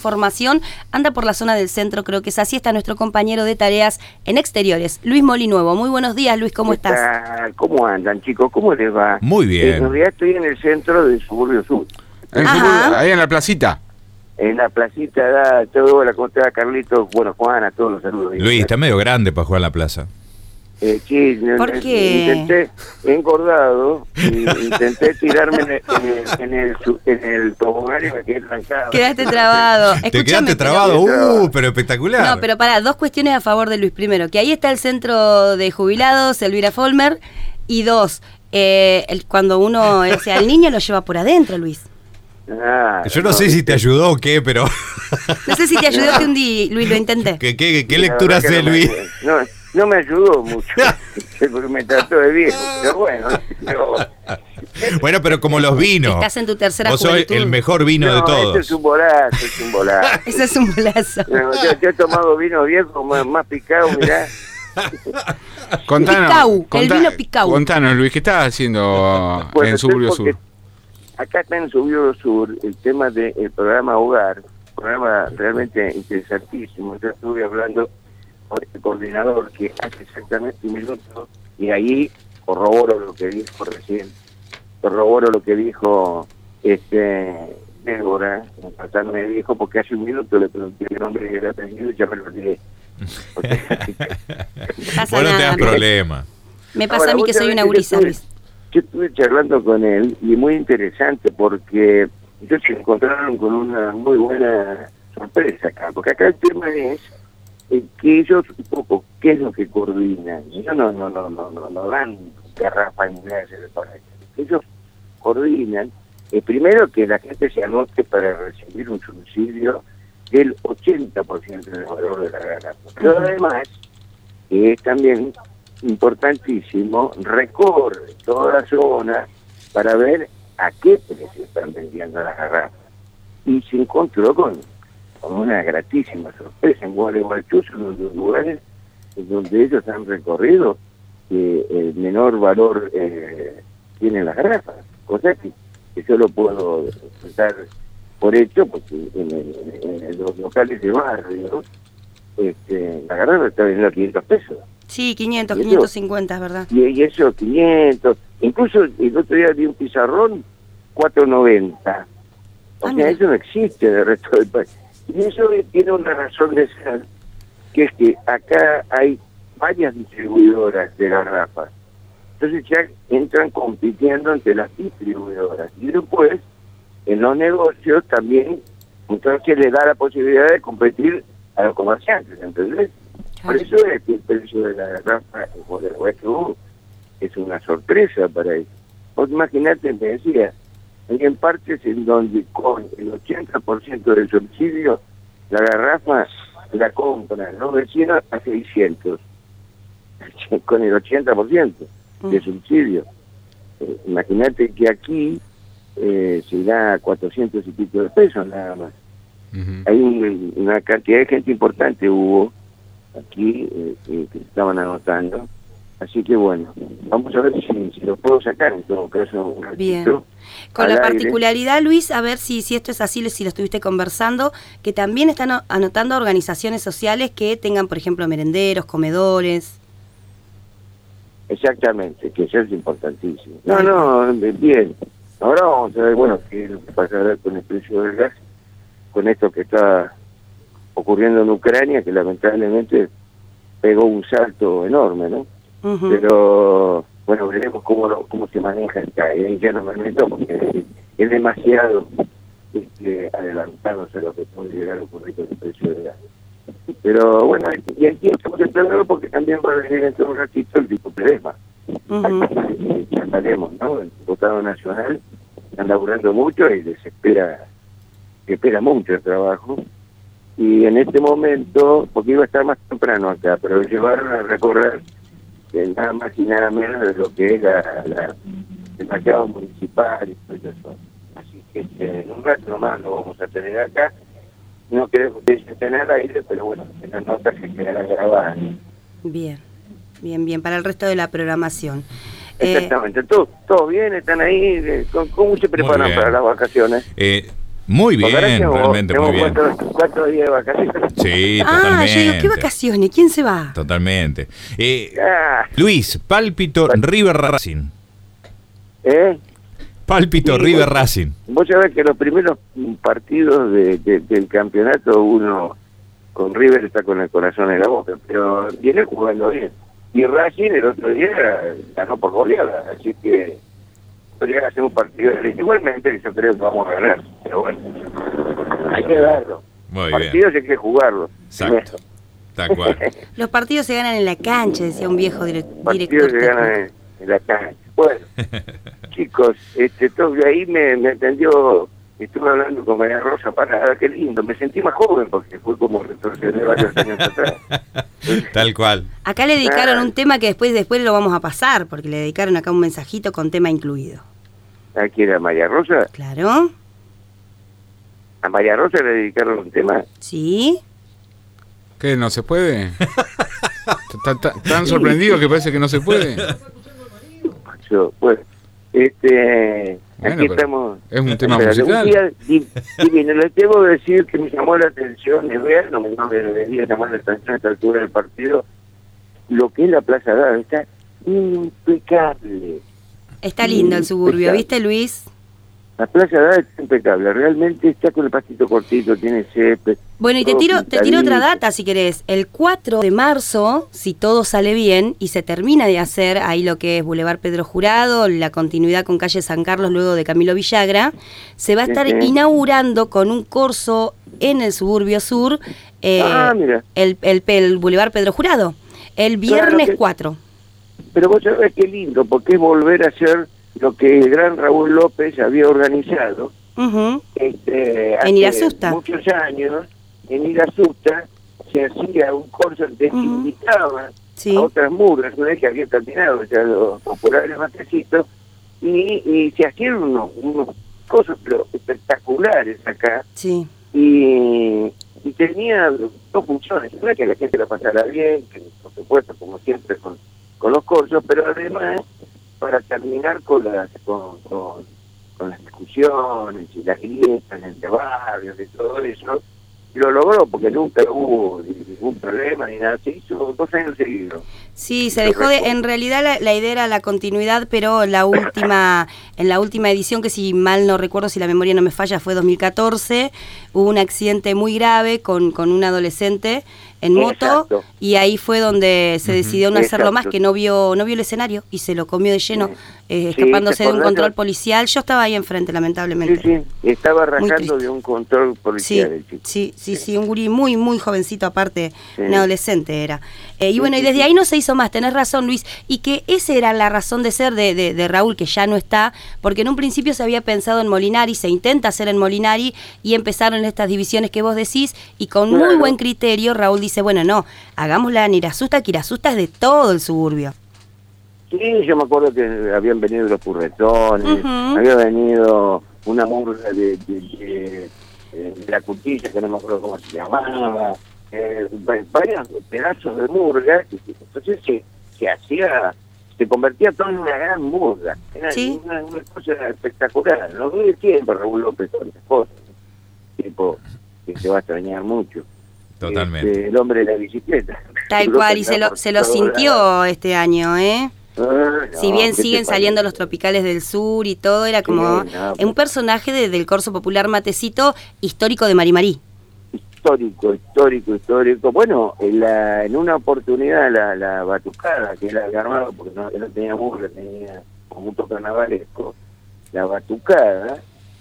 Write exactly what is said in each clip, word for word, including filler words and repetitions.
información, anda por la zona del centro, creo que es así, está nuestro compañero de tareas en exteriores, Luis Molinuevo. Muy buenos días, Luis, ¿cómo estás? Está, ¿Cómo andan, chicos? ¿Cómo les va? Muy bien. En realidad estoy en el centro del Suburbio Sur. En suburbio, ahí en la placita. En la placita, da todo, la ¿cómo te va, Carlitos? Bueno, Juana, todos los saludos. Luis, está medio grande para jugar en la plaza. Eh, sí, ¿Por eh, qué? Intenté, he engordado, y intenté tirarme en el, en el, en el, su- en el tobogán y me quedé trancado. Quedaste trabado. Te Escúchame, quedaste pero- trabado, pero- uh, pero espectacular. No, pero pará, dos cuestiones a favor de Luis. Primero, que ahí está el centro de jubilados, Elvira Folmer. Y dos, eh, el, cuando uno, o sea, el niño lo lleva por adentro, Luis. Ah, Yo no sé si te ayudó o qué, pero... No sé si te ayudó que un día, Luis, lo intenté. ¿Qué, qué, qué la lectura verdad que hace, no me- Luis? No, no me ayudó mucho, porque me trató de viejo, pero bueno, pero- Bueno, pero como los vinos. Estás en tu tercera Vos sos juventud. el mejor vino no, de este todos. es un bolazo, es un bolazo. Eso es un bolazo. Pero yo, yo he tomado vino viejo más, más picado, mirá. Contanos, Picau, conta- el vino picau. Contanos, Luis, ¿qué estás haciendo Bueno, en Suburbio porque Sur? Acá está en Suburbio Sur el tema del programa Hogar, programa realmente interesantísimo. Yo estuve hablando con el coordinador que hace exactamente un minuto y ahí corroboro lo que dijo recién, corroboro lo que dijo este Débora, tratarme me dijo, porque hace un minuto le pregunté el nombre y el apellido y ya me lo olvidé. Pasa Vos no te nada. das problema. Me pasa Ahora, a mí vos que soy sabés una que yo gurisa, estuve- Luis. Yo estuve charlando con él y muy interesante porque ellos se encontraron con una muy buena sorpresa acá, porque acá el tema es eh, que ellos un poco, ¿qué es lo que coordinan? Ellos no, no, no, no, no, no dan garrafa ni nada de eso para ellos. Ellos coordinan, eh, primero que la gente se anote para recibir un subsidio del ochenta por ciento del valor de la garrafa. Pero además, que es también importantísimo, recorre toda la zona para ver a qué precio están vendiendo las garrafas. Y se encontró con, con una gratísima sorpresa en Gualeguaychú, son uno de los lugares en donde ellos han recorrido que el menor valor eh, tienen las garrafas, cosa que, que yo lo puedo dar por hecho, porque en, el- en- en los locales de barrio este, la garrafa está vendiendo a quinientos pesos. Sí, quinientos, ¿Y eso? quinientos cincuenta, es verdad. Y, y eso, quinientos. Incluso el otro día vi un pizarrón, cuatro noventa. O Ah, sea, mira. eso no existe en el resto del país. Y eso tiene una razón de ser, que es que acá hay varias distribuidoras de garrafas. Entonces ya entran compitiendo entre las distribuidoras. Y después, en los negocios también, entonces le da la posibilidad de competir a los comerciantes, ¿entendés? Por eso es que el precio de la garrafa en Gualeguaychú es una sorpresa para ellos. Vos imaginate, me decía, hay en partes en donde con el ochenta por ciento del subsidio, la garrafa la compran los vecinos a seiscientos, con el ochenta por ciento de subsidio. Eh, Imagínate que aquí eh, se da cuatrocientos y pico de pesos nada más. Ujú. Hay un- una cantidad de gente importante hubo aquí eh, que, que estaban anotando, así que bueno, vamos a ver si, si lo puedo sacar en todo caso un ratito. Bien. Con al la aire. particularidad, Luis, a ver si, si esto es así, si lo estuviste conversando, que también están o- anotando organizaciones sociales que tengan, por ejemplo, merenderos, comedores. Exactamente, que eso es importantísimo. No, no, bien. Ahora vamos a ver, bueno, qué es lo que pasa ahora con el precio del gas, con esto que está ocurriendo en Ucrania, que lamentablemente pegó un salto enorme, ¿no? Ujú. Pero bueno, veremos cómo lo- cómo se maneja acá. Y ahí ya no me meto porque es demasiado este, adelantándose a lo que puede llegar a ocurrir con el precio del gas. Pero bueno, y aquí estamos esperando porque también va a venir dentro de un ratito el tipo Pedema. Ujú. Ya sabemos, ¿no? El diputado nacional está laburando mucho y desespera, espera mucho el trabajo. Y en este momento, porque iba a estar más temprano acá, pero lo llevaron a recorrer eh, nada más y nada menos de lo que es la, la, el mercado municipal y todo eso. Así que este, en un rato nomás lo vamos a tener acá. No queremos tener aire, pero bueno, en las notas que quedarán grabadas. Bien, bien, bien, para el resto de la programación. Eh, Exactamente, todo, todo bien, están ahí, eh, ¿cómo, cómo se preparan bien. para las vacaciones? Eh, Muy bien, Porque ahora tengo- realmente tengo muy bien. Cuatro, cuatro días de vacaciones. Sí, Ah, totalmente. yo digo, ¿qué vacaciones? ¿Quién se va? Totalmente. Eh, Ah, Luis, Pálpito River Racing. ¿eh? Pálpito Sí, River vos- Racing. Vos sabés que los primeros partidos de, de- del campeonato uno con River está con el corazón en la boca, pero viene jugando bien. Y Racing el otro día ganó por goleada, así que podría hacer un partido de risa. Igualmente yo creo que vamos a ganar, pero bueno, hay que darlo. Muy Partidos hay que jugarlos. Exacto. Tal cual. Los partidos se ganan en la cancha, decía un viejo dire- Partidos director. que ganan en, en la cancha. Bueno, chicos, este, todo de ahí me, me atendió, estuve hablando con María Rosa Parada, qué lindo, me sentí más joven porque fue como retroceder varios años atrás. Tal cual. Acá le dedicaron Ah. un tema que después después lo vamos a pasar, porque le dedicaron acá un mensajito con tema incluido. Aquí era María Rosa. Claro, A María Rosa le dedicaron un tema. sí. ¿Qué? ¿No se puede? ¿Tan, tan- tan sorprendido que parece que no se puede? Yo, bueno, este, Bueno, aquí pero estamos. es un tema Espera, musical. un día di- divino. Les debo decir que me llamó la atención, es real, no me, no me debería llamar la atención a esta altura del partido, lo que es la Plaza Dada, está impecable. Está lindo el suburbio, Impecable. ¿viste, Luis? La Plaza Dada está impecable, realmente está con el pastito cortito, tiene césped. Bueno, y te todo tiro, te tiro otra pintadito. data si querés. El cuatro de marzo, si todo sale bien y se termina de hacer ahí lo que es Boulevard Pedro Jurado, la continuidad con calle San Carlos luego de Camilo Villagra, se va a estar Ujú. inaugurando con un corso en el suburbio sur eh, Ah, mira. el, el, el Boulevard Pedro Jurado, el Claro viernes que- cuatro. Pero vos sabés qué lindo, porque es volver a hacer lo que el gran Raúl López había organizado Ujú. este, En hace Irasusta. muchos años. En Irasusta se hacía un curso de que Ujú. invitaba Sí. a otras murgas, una vez que había terminado ya los populares matecitos, y, y se hacían unos, unos cosas pero espectaculares acá, Sí. y, y tenía dos funciones, una que la gente la pasara bien, que por supuesto como siempre con, con los cursos, pero además para terminar con las con, con, con las discusiones y las grietas entre barrios y todo eso, y lo logró porque nunca hubo ningún problema ni nada, se hizo dos años seguidos. Sí, se dejó de, en realidad la, la idea era la continuidad, pero la última, en la última edición, que si mal no recuerdo, si la memoria no me falla, fue dos mil catorce, hubo un accidente muy grave con, con un adolescente en moto, Exacto. y ahí fue donde se decidió no hacerlo más, Exacto. que no vio, no vio el escenario y se lo comió de lleno, Sí. eh, Sí, escapándose ¿te de un acordás? control policial. Yo estaba ahí enfrente, lamentablemente. Sí, sí, estaba Muy rajando triste. de un control Sí, policial el chico. sí, sí, sí, un gurí muy, muy jovencito aparte, Sí. un adolescente era. Eh, y Sí, bueno, y sí, desde sí. ahí no se hizo más, tenés razón, Luis, y que esa era la razón de ser de, de, de Raúl, que ya no está, porque en un principio se había pensado en Molinari, se intenta hacer en Molinari, y empezaron estas divisiones que vos decís, y con muy Claro. buen criterio Raúl dice, bueno, no, hagámosla en Irasusta, que Irasusta es de todo el suburbio. Sí, yo me acuerdo que habían venido los purretones, Ujú. había venido una murga de, de, de- de la cuchilla, que no me acuerdo cómo se llamaba, eh, va- varios pedazos de murga, y entonces se, se hacía, se convertía todo en una gran murga, era Sí. una, una cosa espectacular, no vive tiempo Raúl López con estas cosas, tipo que se va a extrañar mucho. Totalmente. Este, el hombre de la bicicleta. Tal López cual, y se andaba lo, por se lo todos sintió lados. este año, ¿eh? Ah, Si no, bien ¿qué te siguen saliendo parece? los tropicales del sur y todo, era como Sí, no, un personaje de- del corso popular matecito histórico de Marimarí. Histórico, histórico, histórico. Bueno, en, la, en una oportunidad la, la batucada, que él había armado, porque no, él no tenía burla, tenía conjunto carnavalesco, la batucada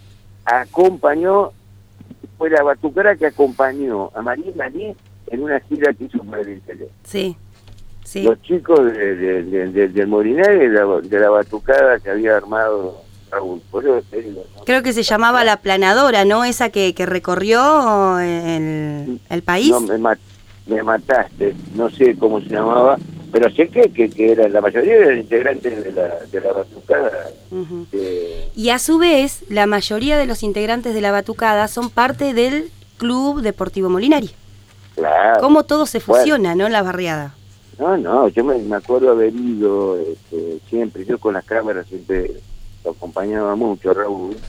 acompañó, fue la batucada que acompañó a María María en una gira que hizo para el Interior. Sí, sí. Los chicos de, de, de, de- del Molinari, de la, de la batucada que había armado Raúl. Por eso te digo, ¿no? Creo que se llamaba La Planadora, ¿no? Esa que, que recorrió el, el país. No, me, mat- me mataste, no sé cómo se llamaba, pero sé que, que, que era la mayoría de los integrantes de la, de la batucada. Ujú. eh, Y a su vez, la mayoría de los integrantes de la batucada son parte del Club Deportivo Molinari. claro. Cómo todo se Bueno. fusiona, ¿no? En la barriada. No, no, yo me, me acuerdo haber ido este, siempre, yo con las cámaras siempre lo acompañaba mucho, Raúl,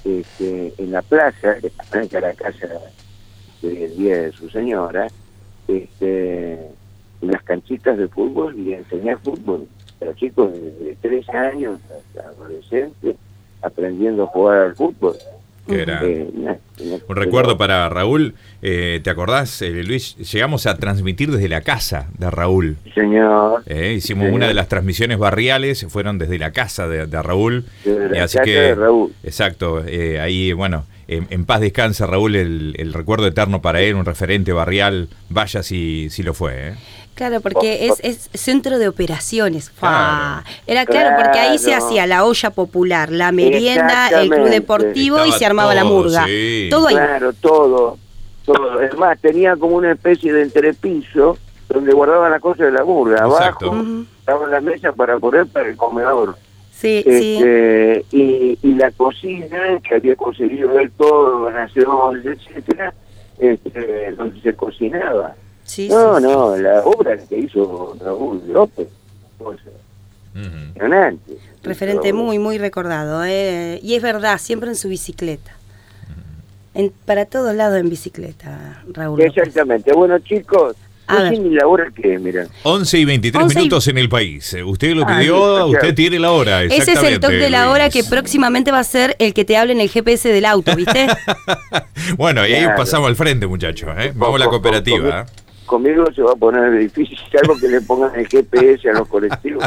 este, en la plaza, que también era la casa del día de su señora, este, las canchitas de fútbol y enseñar fútbol a los chicos de, de tres años hasta adolescentes, aprendiendo a jugar al fútbol. Que era Eh, na- na- un recuerdo para Raúl. Eh, ¿Te acordás, eh, Luis? Llegamos a transmitir desde la casa de Raúl. Señor. Eh, hicimos Señor. una de las transmisiones barriales, fueron desde la casa de, de Raúl. Desde la Eh, así casa que, de Raúl. exacto, eh, ahí, bueno, en, en paz descansa Raúl, el, el recuerdo eterno para él, un referente barrial, vaya si, si lo fue. ¿eh? Claro, porque es, es centro de operaciones. Fa. Claro. Era claro, porque ahí se Claro. hacía la olla popular, la merienda, el club Exactamente. deportivo y Estaba se armaba la todo, murga. sí. Todo ahí. Claro, todo, todo. Es más, tenía como una especie de entrepiso donde guardaban las cosas de la burga. Exacto. Abajo Ujú. estaban las mesas para poner para el comedor. Sí, sí. Este, y, y la cocina, que había conseguido él todo, donaciones, etcétera, este, donde se cocinaba. Sí, No, sí, no, la obra que hizo Raúl López, cosa Ujú. impresionante. Referente muy, muy recordado. ¿eh? Y es verdad, siempre en su bicicleta. En, para todos lados en bicicleta, Raúl López. Exactamente. Bueno, chicos, A no ver. sé ni la hora que es, mira. once y veintitrés once y- minutos en el país. Eh, Usted lo Ah, pidió, sí, usted claro. tiene la hora. Ese es el exactamente, toque de la Luis. hora que próximamente va a ser el que te hable en el G P S del auto, ¿viste? Bueno, y ahí Claro. pasamos al frente, muchachos. ¿eh? Vamos a la Con- con- cooperativa. ¿eh? Conmigo se va a poner difícil, salvo que le pongan el G P S a los colectivos.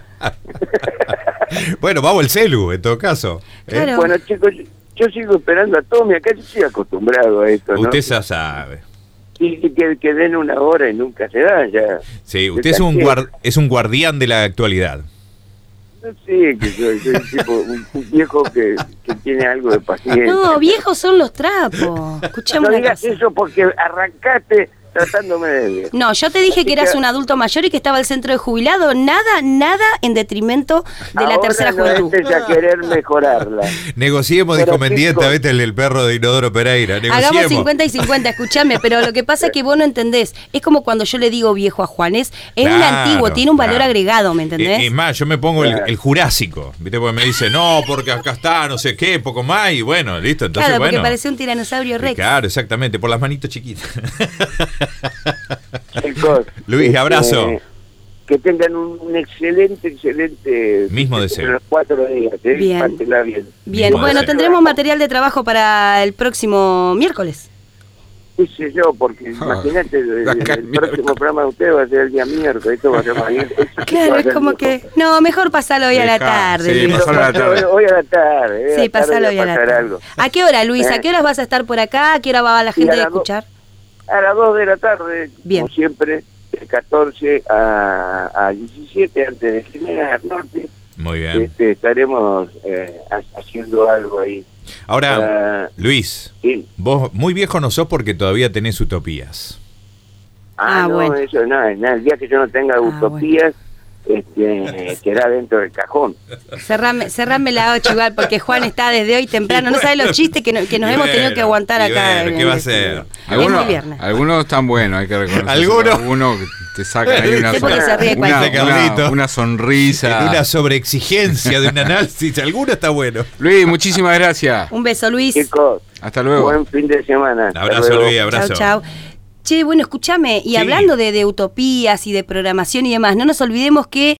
Bueno, vamos al celu, en todo caso. ¿eh? Claro. Bueno, chicos, yo, yo sigo esperando a Tommy, acá yo estoy acostumbrado a esto, ¿no? Usted ya sabe. Y, y que, que den una hora y nunca se da, ya. Sí, usted es un, guard- es un guardián de la actualidad. No sé, que soy, soy un, tipo, un, un viejo que, que tiene algo de paciencia. No, viejos son los trapos. Escuchame No una digas cosa. eso porque arrancaste tratándome de viejo. No, yo te dije Así que eras que- un adulto mayor y que estaba el centro de jubilado. Nada, nada en detrimento de la Ahora tercera no juventud. entres a querer mejorarla. Negociemos, Pero, dijo Mendieta, chicos, vete el del perro de Inodoro Pereira. Hagamos Negociemos. cincuenta y cincuenta, escúchame, pero lo que pasa es que vos no entendés. Es como cuando yo le digo viejo a Juan, es, es un Claro, antiguo, tiene un valor claro. agregado, ¿me entendés? Eh, Es más, yo me pongo el, Claro. el jurásico, ¿viste? Porque me dice, no, porque acá está, no sé qué, poco más, y bueno, listo. Entonces, claro, porque bueno. parece un tiranosaurio Eh, rex. Claro, exactamente, por las manitos chiquitas. Chicos, Luis, este, abrazo. Que tengan un, un excelente, excelente... Mismo deseo. Los cuatro días, ¿eh? Bien. Pásela bien. Bien, Mismo bueno, deseo. tendremos material de trabajo para el próximo miércoles. qué sé yo, porque Ah, imagínate, el, la el cambió. próximo programa de usted va a ser el día miércoles, esto va a ser mañana. esto va Claro, a es ser como viejo. que... No, mejor pasalo hoy a la Dejá, tarde. sí, Luis. pasalo a la tarde. Hoy, hoy a la tarde. eh, Sí, a la tarde pasalo hoy va a la pasar tarde. algo. ¿A qué hora, Luis? ¿A Eh. qué horas vas a estar por acá? ¿A qué hora va la Y gente a a las do- escuchar? A las dos de la tarde, Bien. como siempre, de catorce a, a diecisiete, antes de General Norte, Muy bien. este, estaremos eh, ha- haciendo algo ahí. Ahora, Ah, Luis, sí. vos muy viejo no sos porque todavía tenés utopías. Ah, Ah, no, bueno. eso no, es nada. El día que yo no tenga Ah, utopías, este, quedará dentro del cajón. Cerrame, cerrame la ocho igual, porque Juan está desde hoy temprano. No sabe los chistes que, no- que nos Y hemos bueno, tenido que aguantar y acá. bueno, en ¿qué el va a estudio. hacer? Es Algunos, muy viernes. algunos están buenos, hay que reconocer. ¿Algunos? Algunos que te sacan ahí una, Sí, porque se ríe una, cualquiera. una- Carlito. una sonrisa. De una sobreexigencia, de un análisis. Alguno está bueno. Luis, muchísimas gracias. Un beso, Luis. Chicos, Hasta luego. buen fin de semana. Hasta Abrazo, luego. Luis, abrazo. Chau, chau. Che, bueno, escúchame, y Sí. hablando de, de utopías y de programación y demás, no nos olvidemos que